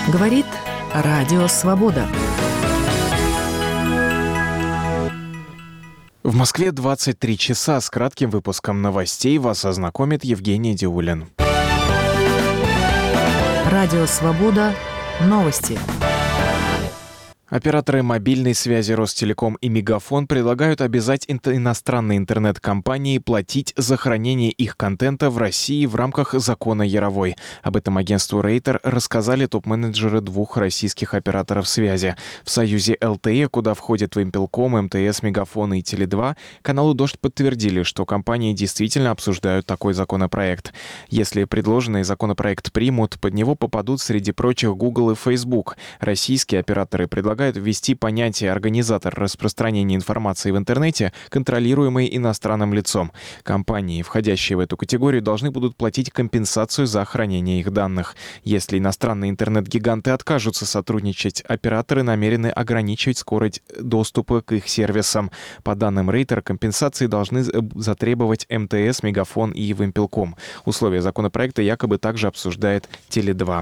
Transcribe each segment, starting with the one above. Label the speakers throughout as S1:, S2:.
S1: Говорит Радио Свобода.
S2: В Москве 23 часа. С кратким выпуском новостей вас ознакомит Евгений Диулин.
S1: Радио Свобода. Новости.
S2: Операторы мобильной связи Ростелеком и Мегафон предлагают обязать иностранные интернет-компании платить за хранение их контента в России в рамках закона Яровой. Об этом агентству Рейтер рассказали топ-менеджеры двух российских операторов связи. В союзе ЛТЕ, куда входят Вимпелком, МТС, Мегафон и Теле2, каналу «Дождь» подтвердили, что компании действительно обсуждают такой законопроект. Если предложенный законопроект примут, под него попадут среди прочих Google и Facebook. Российские операторы предлагают ввести понятие «организатор распространения информации в интернете», контролируемый иностранным лицом. Компании, входящие в эту категорию, должны будут платить компенсацию за хранение их данных. Если иностранные интернет-гиганты откажутся сотрудничать, операторы намерены ограничивать скорость доступа к их сервисам. По данным Рейтер, компенсации должны затребовать МТС, Мегафон и Вимпелком. Условия законопроекта якобы также обсуждает Теле2.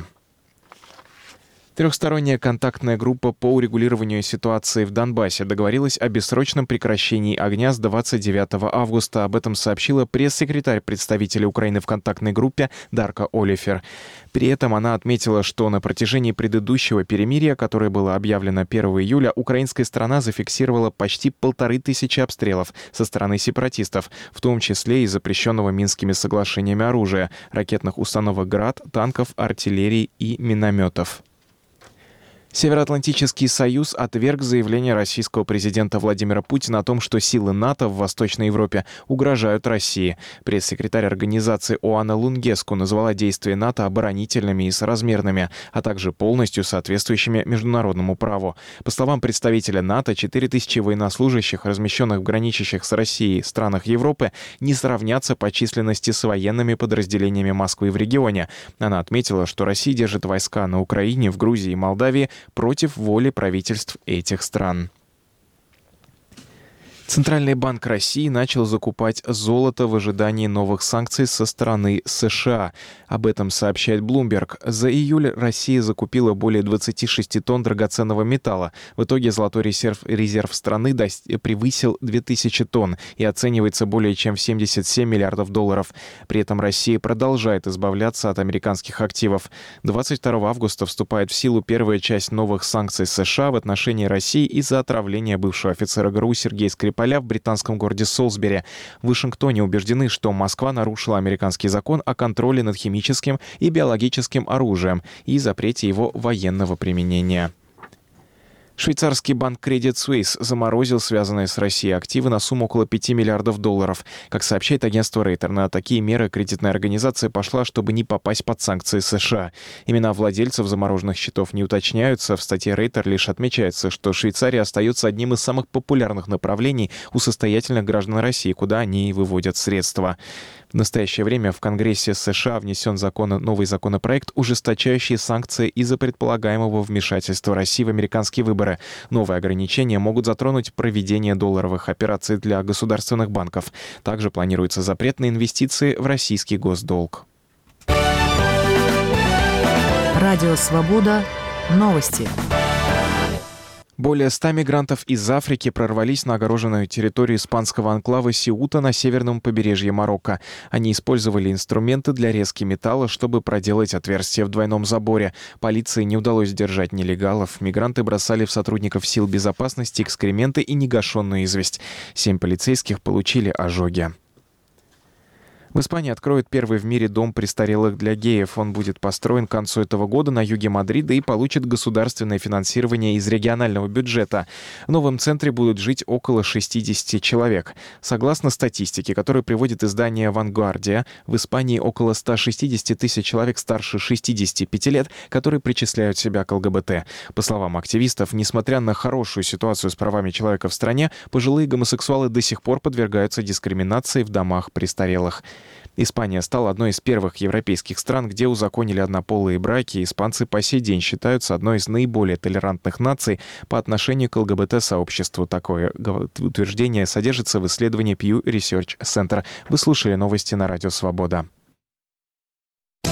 S2: Трехсторонняя контактная группа по урегулированию ситуации в Донбассе договорилась о бессрочном прекращении огня с 29 августа. Об этом сообщила пресс-секретарь представителя Украины в контактной группе Дарка Олифер. При этом она отметила, что на протяжении предыдущего перемирия, которое было объявлено 1 июля, украинская сторона зафиксировала почти 1500 обстрелов со стороны сепаратистов, в том числе и запрещенного Минскими соглашениями оружия, ракетных установок «Град», танков, артиллерии и минометов. Североатлантический союз отверг заявление российского президента Владимира Путина о том, что силы НАТО в Восточной Европе угрожают России. Пресс-секретарь организации Оана Лунгеску назвала действия НАТО оборонительными и соразмерными, а также полностью соответствующими международному праву. По словам представителя НАТО, 4000 военнослужащих, размещенных в граничащих с Россией странах Европы, не сравнятся по численности с военными подразделениями Москвы в регионе. Она отметила, что Россия держит войска на Украине, в Грузии и Молдавии против воли правительств этих стран. Центральный банк России начал закупать золото в ожидании новых санкций со стороны США. Об этом сообщает Bloomberg. За июль Россия закупила более 26 тонн драгоценного металла. В итоге золотой резерв страны превысил 2000 тонн и оценивается более чем в 77 миллиардов долларов. При этом Россия продолжает избавляться от американских активов. 22 августа вступает в силу первая часть новых санкций США в отношении России из-за отравления бывшего офицера ГРУ Сергея Скрипаля в британском городе Солсбери. В Вашингтоне убеждены, что Москва нарушила американский закон о контроле над химическим и биологическим оружием и запрете его военного применения. Швейцарский банк Credit Suisse заморозил связанные с Россией активы на сумму около 5 миллиардов долларов. Как сообщает агентство Рейтер, на такие меры кредитная организация пошла, чтобы не попасть под санкции США. Имена владельцев замороженных счетов не уточняются. В статье Рейтер лишь отмечается, что Швейцария остается одним из самых популярных направлений у состоятельных граждан России, куда они выводят средства. В настоящее время в Конгрессе США внесен новый законопроект, ужесточающий санкции из-за предполагаемого вмешательства России в американские выборы. Новые ограничения могут затронуть проведение долларовых операций для государственных банков. Также планируется запрет на инвестиции в российский госдолг.
S1: Радио Свобода. Новости.
S2: Более 100 мигрантов из Африки прорвались на огороженную территорию испанского анклава Сеута на северном побережье Марокко. Они использовали инструменты для резки металла, чтобы проделать отверстие в двойном заборе. Полиции не удалось сдержать нелегалов. Мигранты бросали в сотрудников сил безопасности экскременты и негашенную известь. 7 полицейских получили ожоги. В Испании откроют первый в мире дом престарелых для геев. Он будет построен к концу этого года на юге Мадрида и получит государственное финансирование из регионального бюджета. В новом центре будут жить около 60 человек. Согласно статистике, которую приводит издание «Вангардия», в Испании около 160 тысяч человек старше 65 лет, которые причисляют себя к ЛГБТ. По словам активистов, несмотря на хорошую ситуацию с правами человека в стране, пожилые гомосексуалы до сих пор подвергаются дискриминации в домах престарелых. Испания стала одной из первых европейских стран, где узаконили однополые браки. Испанцы по сей день считаются одной из наиболее толерантных наций по отношению к ЛГБТ-сообществу. Такое утверждение содержится в исследовании Pew Research Center. Вы слушали новости на Радио Свобода.